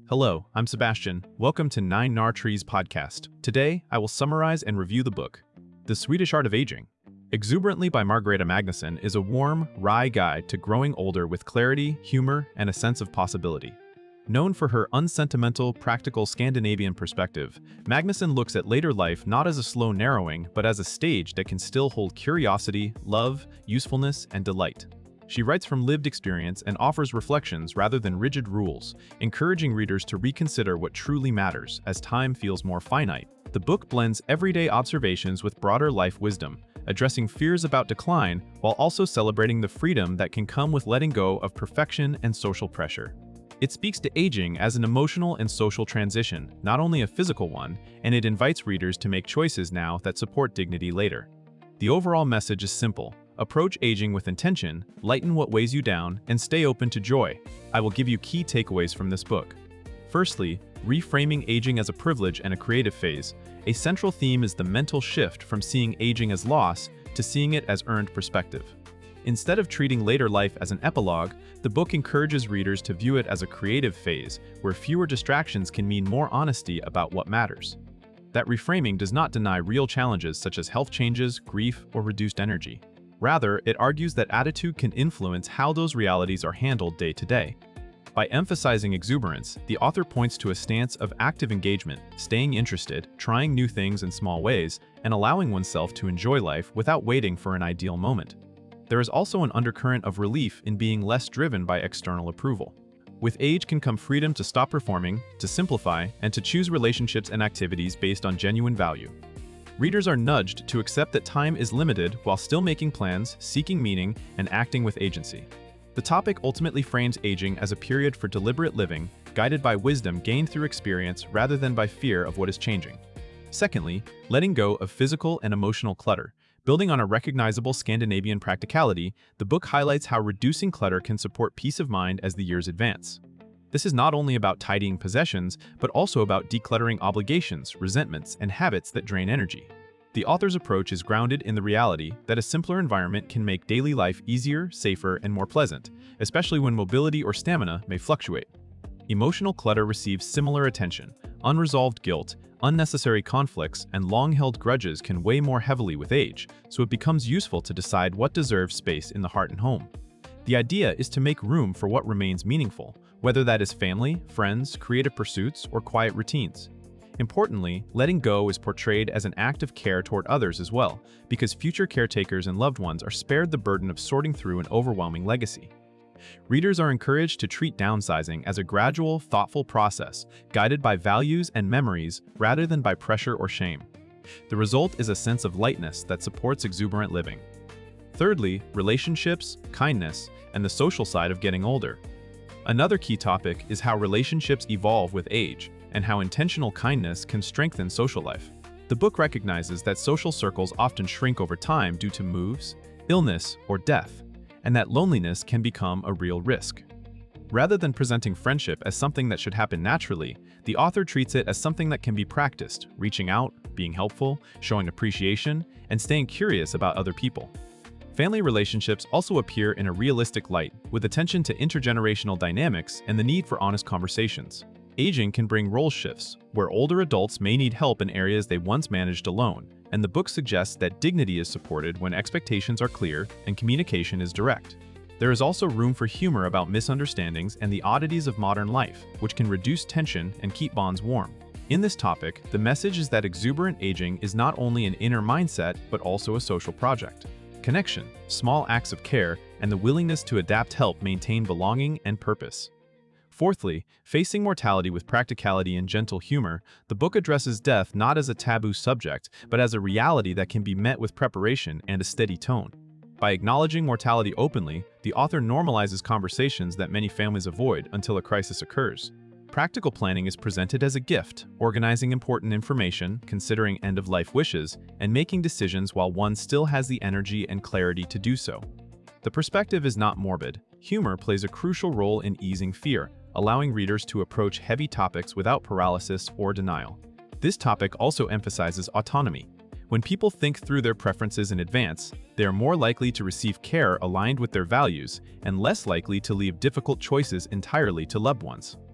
Hello, I'm Sebastian. Welcome to Nine Gnar Trees podcast. Today, I will summarize and review the book, The Swedish Art of Aging. Exuberantly by Margareta Magnusson is a warm, wry guide to growing older with clarity, humor, and a sense of possibility. Known for her unsentimental, practical Scandinavian perspective, Magnusson looks at later life not as a slow narrowing, but as a stage that can still hold curiosity, love, usefulness, and delight. She writes from lived experience and offers reflections rather than rigid rules, encouraging readers to reconsider what truly matters as time feels more finite. The book blends everyday observations with broader life wisdom, addressing fears about decline while also celebrating the freedom that can come with letting go of perfection and social pressure. It speaks to aging as an emotional and social transition, not only a physical one, and it invites readers to make choices now that support dignity later. The overall message is simple. Approach aging with intention, lighten what weighs you down, and stay open to joy. I will give you key takeaways from this book. Firstly, reframing aging as a privilege and a creative phase. A central theme is the mental shift from seeing aging as loss to seeing it as earned perspective. Instead of treating later life as an epilogue, the book encourages readers to view it as a creative phase where fewer distractions can mean more honesty about what matters. That reframing does not deny real challenges such as health changes, grief, or reduced energy. Rather, it argues that attitude can influence how those realities are handled day to day. By emphasizing exuberance, the author points to a stance of active engagement, staying interested, trying new things in small ways, and allowing oneself to enjoy life without waiting for an ideal moment. There is also an undercurrent of relief in being less driven by external approval. With age can come freedom to stop performing, to simplify, and to choose relationships and activities based on genuine value. Readers are nudged to accept that time is limited while still making plans, seeking meaning, and acting with agency. The topic ultimately frames aging as a period for deliberate living, guided by wisdom gained through experience rather than by fear of what is changing. Secondly, letting go of physical and emotional clutter. Building on a recognizable Scandinavian practicality, the book highlights how reducing clutter can support peace of mind as the years advance. This is not only about tidying possessions, but also about decluttering obligations, resentments, and habits that drain energy. The author's approach is grounded in the reality that a simpler environment can make daily life easier, safer, and more pleasant, especially when mobility or stamina may fluctuate. Emotional clutter receives similar attention. Unresolved guilt, unnecessary conflicts, and long-held grudges can weigh more heavily with age, so it becomes useful to decide what deserves space in the heart and home. The idea is to make room for what remains meaningful, whether that is family, friends, creative pursuits, or quiet routines. Importantly, letting go is portrayed as an act of care toward others as well, because future caretakers and loved ones are spared the burden of sorting through an overwhelming legacy. Readers are encouraged to treat downsizing as a gradual, thoughtful process, guided by values and memories rather than by pressure or shame. The result is a sense of lightness that supports exuberant living. Thirdly, relationships, kindness, and the social side of getting older. Another key topic is how relationships evolve with age, and how intentional kindness can strengthen social life. The book recognizes that social circles often shrink over time due to moves, illness, or death, and that loneliness can become a real risk. Rather than presenting friendship as something that should happen naturally, the author treats it as something that can be practiced, reaching out, being helpful, showing appreciation, and staying curious about other people. Family relationships also appear in a realistic light, with attention to intergenerational dynamics and the need for honest conversations. Aging can bring role shifts, where older adults may need help in areas they once managed alone, and the book suggests that dignity is supported when expectations are clear and communication is direct. There is also room for humor about misunderstandings and the oddities of modern life, which can reduce tension and keep bonds warm. In this topic, the message is that exuberant aging is not only an inner mindset, but also a social project. Connection, small acts of care, and the willingness to adapt help maintain belonging and purpose. Fourthly, facing mortality with practicality and gentle humor, the book addresses death not as a taboo subject, but as a reality that can be met with preparation and a steady tone. By acknowledging mortality openly, the author normalizes conversations that many families avoid until a crisis occurs. Practical planning is presented as a gift, organizing important information, considering end-of-life wishes, and making decisions while one still has the energy and clarity to do so. The perspective is not morbid. Humor plays a crucial role in easing fear, allowing readers to approach heavy topics without paralysis or denial. This topic also emphasizes autonomy. When people think through their preferences in advance, they are more likely to receive care aligned with their values and less likely to leave difficult choices entirely to loved ones.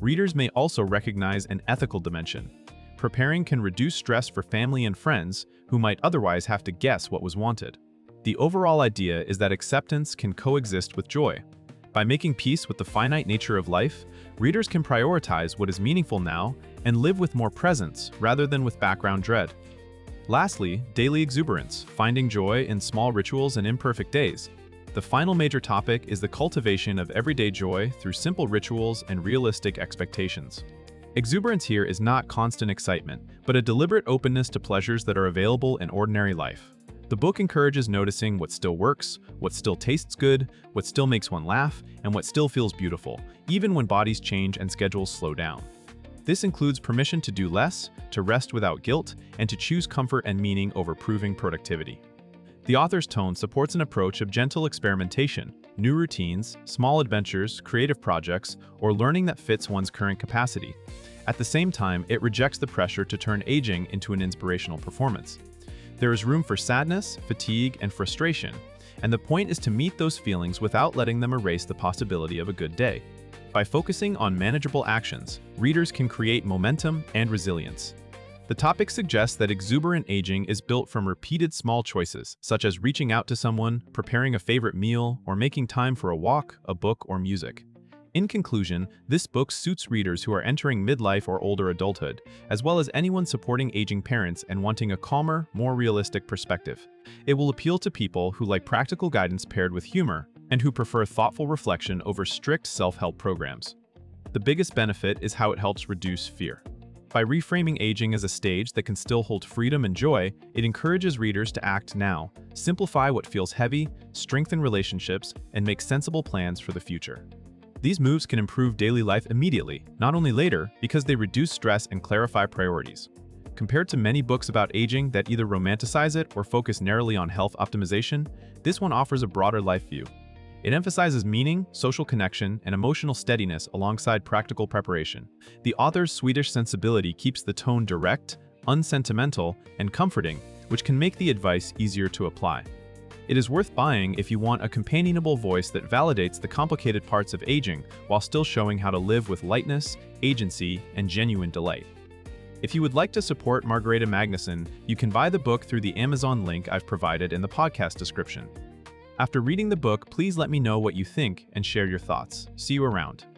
readers may also recognize an ethical dimension. Preparing can reduce stress for family and friends who might otherwise have to guess what was wanted. The overall idea is that acceptance can coexist with joy. By making peace with the finite nature of life, readers can prioritize what is meaningful now and live with more presence rather than with background dread. Lastly, daily exuberance, finding joy in small rituals and imperfect days. The final major topic is the cultivation of everyday joy through simple rituals and realistic expectations. Exuberance here is not constant excitement, but a deliberate openness to pleasures that are available in ordinary life. The book encourages noticing what still works, what still tastes good, what still makes one laugh, and what still feels beautiful, even when bodies change and schedules slow down. This includes permission to do less, to rest without guilt, and to choose comfort and meaning over proving productivity. The author's tone supports an approach of gentle experimentation, new routines, small adventures, creative projects, or learning that fits one's current capacity. At the same time, it rejects the pressure to turn aging into an inspirational performance. There is room for sadness, fatigue, and frustration, and the point is to meet those feelings without letting them erase the possibility of a good day. By focusing on manageable actions, readers can create momentum and resilience. The topic suggests that exuberant aging is built from repeated small choices, such as reaching out to someone, preparing a favorite meal, or making time for a walk, a book, or music. In conclusion, this book suits readers who are entering midlife or older adulthood, as well as anyone supporting aging parents and wanting a calmer, more realistic perspective. It will appeal to people who like practical guidance paired with humor, and who prefer thoughtful reflection over strict self-help programs. The biggest benefit is how it helps reduce fear. By reframing aging as a stage that can still hold freedom and joy, it encourages readers to act now, simplify what feels heavy, strengthen relationships, and make sensible plans for the future. These moves can improve daily life immediately, not only later, because they reduce stress and clarify priorities. Compared to many books about aging that either romanticize it or focus narrowly on health optimization, this one offers a broader life view. It emphasizes meaning, social connection, and emotional steadiness alongside practical preparation. The author's Swedish sensibility keeps the tone direct, unsentimental, and comforting, which can make the advice easier to apply. It is worth buying if you want a companionable voice that validates the complicated parts of aging while still showing how to live with lightness, agency, and genuine delight. If you would like to support Margareta Magnusson, you can buy the book through the Amazon link I've provided in the podcast description. After reading the book, please let me know what you think and share your thoughts. See you around.